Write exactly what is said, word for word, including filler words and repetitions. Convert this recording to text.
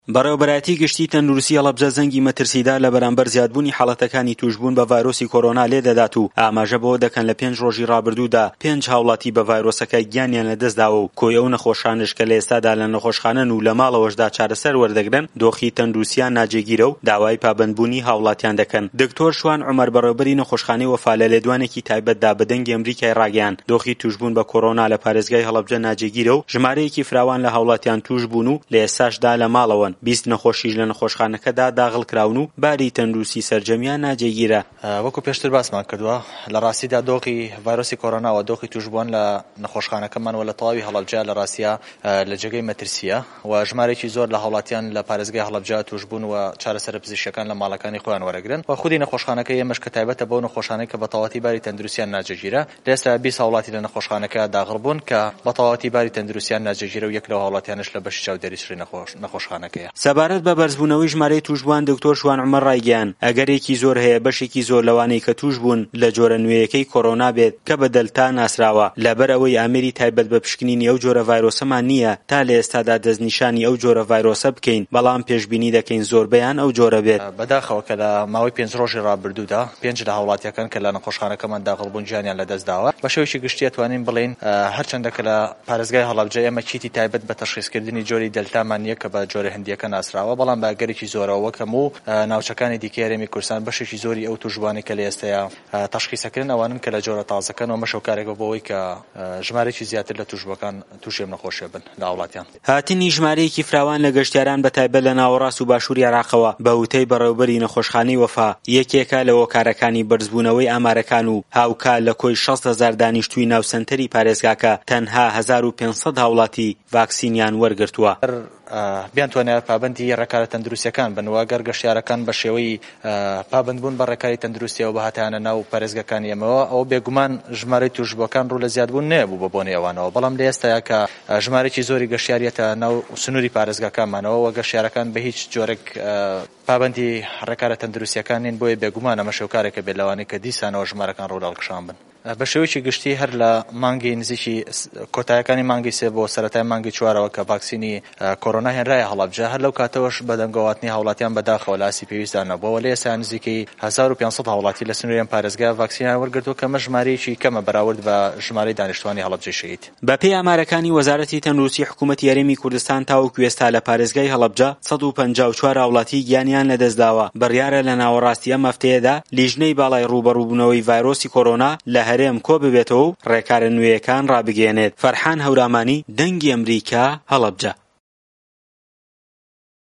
بەڕێوەبەرایەتی گشتی تەندروستی هەڵەبجە زەنگی مەترسیدا لە بەرامبەر زیادبوونی حاڵەتەکانی توشبوون بە ڤایرۆسی کۆرۆنا لێدەدات و ئاماژە بەوە دەکەن لە پێنج ڕۆژی ڕابردوودا پێنج هاوڵاتی بە ڤایرۆسەکە گیانیان لەدەستداوە و کۆی ئەو نەخۆشانش کە لە ئێستادا لە نەخۆشخانەن و لە ماڵەوەشدا چارەسەر وەردەگرن دۆخی تەندروستیان ناجێگیرە و داوای پابەندبوونی هاوڵاتیان دەکەن. دکتۆر شوان عومەر بەڕێوەبەری نەخۆشخانەی وەفا لە لێدوانێکی تایبەتدا بە دەنگی ئەمریکای ڕاگەیاند دۆخی توشبوون بە کۆرۆنا لە پارێزگای هەڵەبجە ناجێگیرە و ژمارەیەکی فراوان لە هاوڵاتیان توش بوون و لە ئێستاشدا لە ماڵەوەن. بیست نەخۆشیش لە نەخۆشخانەکەدا داغڵ کراون و باری تەندروستی سەرجەمیان ناجێگیرە. وەکو پێشتر باسمان کردووە لە ڕاستیدا دۆخی ڤایرۆسی کۆرۆنا و دۆخی توشبوون لە نەخۆشخانەکەمان و لە تەواوی هەڵەبجە لە ڕاستیە لە جێگەی مەترسیە و ژمارەیەکی زۆر لە هاوڵاتیان لە پارێزگای هەڵەبجە توشبوون و چارەسەر پزیشکیەکان لە ماڵەکانی خۆیان وەرەگرن و خودی نەخۆشخانەکە ئێمەش کە تایبەتە بەو نەخۆشانەی کە بە تەواوەتی باری تەندروستیان ناجێگیرە لێستا بیست هاوڵاتی لە نەخۆشخانەکە داغڵ بوون کە بە تەواوەتی باری تەندروستیان ناجێگیرە و یەک لەو هاوڵاتیانش لە بەشی چاودێریسری نەخۆشخانەکەیە. سەبارەت بە بەرزبوونەوەی ژمارەی توشبووان دکتۆر شوان عومەر ڕایگەیاند ئەگەرێکی زۆر هەیە بەشێکی زۆر لەوانەی کە توش بوون لە جۆرە نوێیەکەی کۆرۆنا بێت کە بە دەلتا ناسراوە لەبەر ئەوەی ئامێری تایبەت بە پشکنینی ئەو جۆرە ڤایرۆسەمان نییە تا لە ئێستادا دەستنیشانی ئەو جۆرە ڤایرۆسە بکەین بەڵام پێشبینی دەکەین زۆربەیان ئەو جۆرە بێت. بەداخەوە کە لە ماوەی پێنج ڕۆژی ڕابردوودا پێنج لە هاوڵاتیەکان کە لە نەخۆشخانەکەمان داغڵ بوون گیانیان لەدەستداوە. بە شێوەیەکی گشتی ئەتوانین بڵێن هەرچەندە کە لە پارێزگای هەڵەبجە ئێمە چیتی تایبەت بە تەشخیصکردنی جۆری دەلتامان نییە کە بە جۆرە هەندیەکە ناسراوە بەڵام بە ئەگەرێکی زۆرەوە وەکەم و ناوچەکانی دیکەی هەرێمی کوردستان بەشێکی زۆری ئەو توشبوانی کە لە ئێستەیە تەشخیصەکردن ئەوانن کە لە جۆرە تازەکەن و مەشەوکارێکە بۆەوەی کە ژمارەیەکی زیاتر لە توشبوەکان تووشێم نەخۆشیە بن لە وڵاتیان. هاتنی ژمارەیەکی فراوان لە گەشتیاران بە تایبەت لە ناوەڕاست و باشووری عێراقەوە بە وتەی بەڕێوەبەری نەخۆشخانەی وەفا یەکێکە لە هۆکارەکانی بەرزبوونەوەی ئامارەکان و هاوکار لە کۆی شەست هەزار دانیشتووی ناوسەنتەری پارێزگاکە تەنها هەزار و پێنج سەد هاوڵاتی ڤاکسینیان وەرگرتووە. بیانتوانێت پابەندی ڕێکارە تەندروستیەکان بن و ئەگەر گەشتیارەکان بە شێوەی پابەندبوون بە ڕێکاری تەندروستیەوە بەهاتیانە ناو پارێزگەکانی ئێمەوە ئەو بێگومان ژمارەی توشبووەکان ڕوو لە زیادبوون نەبوو بە بۆنی ئەوانەوە بەڵام لە ئێستایا کە ژمارەی زۆری گەشتیاریەتە ناو سنووری پارێزگاکانمانەوە و گەشتیارەکان بە هیچ جۆرێک پابەندی ڕێکارە تەندروستیەکان نین بۆیە بێگومان ئەمە شێوکارێکە بێت لەوانەیە کە دیسانەوە ژمارەکان ڕووداڵکشان بن. بە شێوەیەکی گشتی هەر لە مانگی نزیکی کۆتاییەکانی مانگی سێ بۆ سەرەتای مانگی چوارەوە کە ڤاکسینی کۆرۆنا هێنرایە هەڵەبجە هەر لەو کاتەوەش بە دەنگەواتنی هاوڵاتیان بەداخەوە لە ئاسی پێویستدانەوە لە ئێستا نزیکەی هەزار و پێنج سەد هاوڵاتی لە سنووریان پارێزگای ڤاکسینیان وەرگرتووە کە ژمارەیەکی کەمە بەراورد بە ژمارەی دانیشتوانی هەڵەبجەی شەهید. بە پێی ئامارەکانی وەزارەتی تەندروستی حکوومەتی هەرێمی کوردستان تاوەکو ئێستا لە پارێزگای هەڵەبجە سەد و پەنجا و چوار هاوڵاتی گیانیان لەدەستداوە. بڕیارە لە ناوەڕاستی ئەم هەفتەیەدا لیژنەی باڵای ڕوبەڕووبوونەوەی ڤایرۆسی کۆرۆنا لە هەرێم کۆ ببێتەوە و ڕێکارە نوێیەکان ڕابگەێنێت. فەرحان هەورامانی دەنگی ئەمریکا هەڵەبجە.